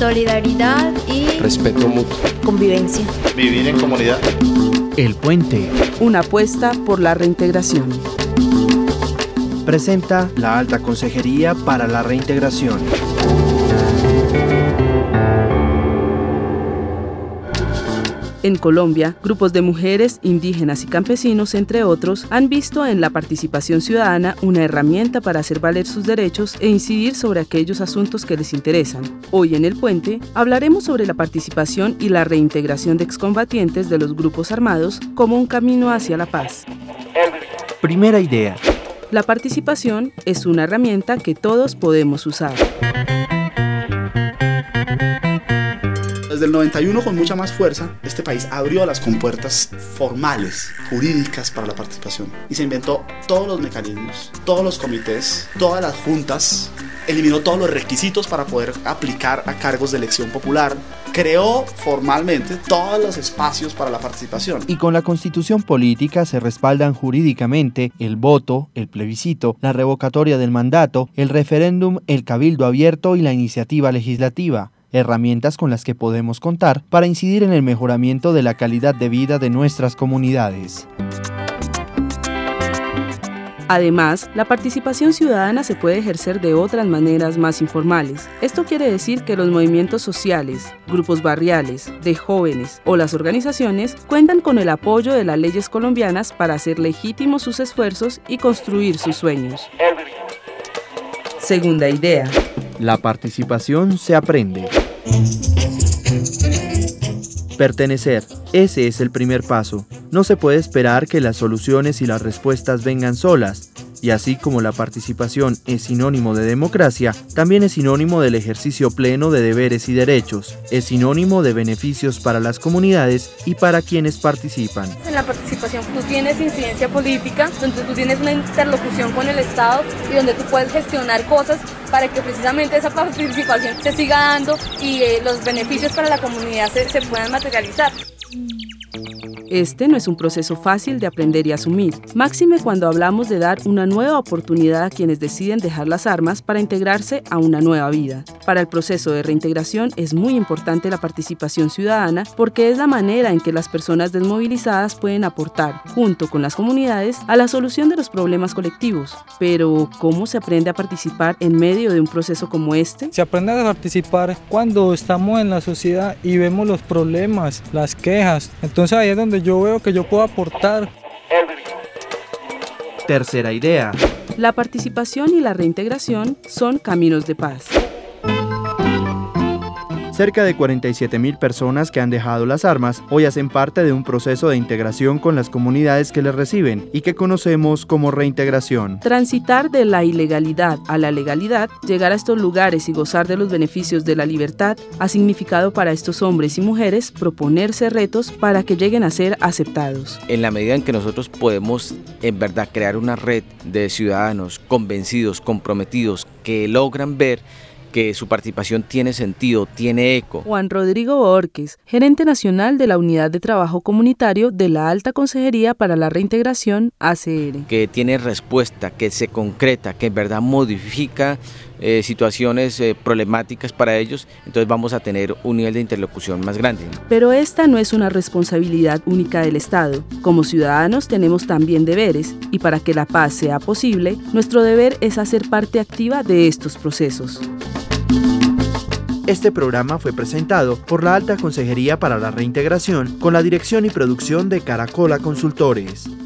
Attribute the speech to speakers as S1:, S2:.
S1: solidaridad y
S2: respeto mutuo,
S3: convivencia,
S4: vivir en comunidad.
S5: El Puente,
S6: una apuesta por la reintegración.
S5: Presenta la Alta Consejería para la Reintegración.
S6: En Colombia, grupos de mujeres, indígenas y campesinos, entre otros, han visto en la participación ciudadana una herramienta para hacer valer sus derechos e incidir sobre aquellos asuntos que les interesan. Hoy en El Puente hablaremos sobre la participación y la reintegración de excombatientes de los grupos armados como un camino hacia la paz.
S5: Primera idea.
S6: La participación es una herramienta que todos podemos usar.
S4: Desde el 91, con mucha más fuerza, este país abrió las compuertas formales, jurídicas para la participación y se inventó todos los mecanismos, todos los comités, todas las juntas, eliminó todos los requisitos para poder aplicar a cargos de elección popular, creó formalmente todos los espacios para la participación.
S5: Y con la Constitución política se respaldan jurídicamente el voto, el plebiscito, la revocatoria del mandato, el referéndum, el cabildo abierto y la iniciativa legislativa. Herramientas con las que podemos contar para incidir en el mejoramiento de la calidad de vida de nuestras comunidades.
S6: Además, la participación ciudadana se puede ejercer de otras maneras más informales. Esto quiere decir que los movimientos sociales, grupos barriales, de jóvenes o las organizaciones cuentan con el apoyo de las leyes colombianas para hacer legítimos sus esfuerzos y construir sus sueños. Segunda idea.
S5: La participación se aprende. Pertenecer. Ese es el primer paso. No se puede esperar que las soluciones y las respuestas vengan solas. Y así como la participación es sinónimo de democracia, también es sinónimo del ejercicio pleno de deberes y derechos. Es sinónimo de beneficios para las comunidades y para quienes participan.
S7: En la participación tú tienes incidencia política, donde tú tienes una interlocución con el Estado y donde tú puedes gestionar cosas para que precisamente esa participación se siga dando y los beneficios para la comunidad se puedan materializar.
S6: Este no es un proceso fácil de aprender y asumir, máxime cuando hablamos de dar una nueva oportunidad a quienes deciden dejar las armas para integrarse a una nueva vida. Para el proceso de reintegración es muy importante la participación ciudadana porque es la manera en que las personas desmovilizadas pueden aportar, junto con las comunidades, a la solución de los problemas colectivos. Pero, ¿cómo se aprende a participar en medio de un proceso como este?
S8: Se aprende a participar cuando estamos en la sociedad y vemos los problemas, las quejas. Entonces ahí es donde yo veo que yo puedo aportar.
S5: Tercera idea.
S6: La participación y la reintegración son caminos de paz.
S5: Cerca de 47.000 personas que han dejado las armas hoy hacen parte de un proceso de integración con las comunidades que les reciben y que conocemos como reintegración.
S6: Transitar de la ilegalidad a la legalidad, llegar a estos lugares y gozar de los beneficios de la libertad, ha significado para estos hombres y mujeres proponerse retos para que lleguen a ser aceptados.
S9: En la medida en que nosotros podemos en verdad crear una red de ciudadanos convencidos, comprometidos, que logran ver que su participación tiene sentido, tiene eco.
S6: Juan Rodrigo Borges, gerente nacional de la Unidad de Trabajo Comunitario de la Alta Consejería para la Reintegración, ACR.
S9: Que tiene respuesta, que se concreta, que en verdad modifica situaciones problemáticas para ellos, entonces vamos a tener un nivel de interlocución más grande.
S6: Pero esta no es una responsabilidad única del Estado. Como ciudadanos tenemos también deberes, y para que la paz sea posible, nuestro deber es hacer parte activa de estos procesos.
S5: Este programa fue presentado por la Alta Consejería para la Reintegración con la dirección y producción de Caracola Consultores.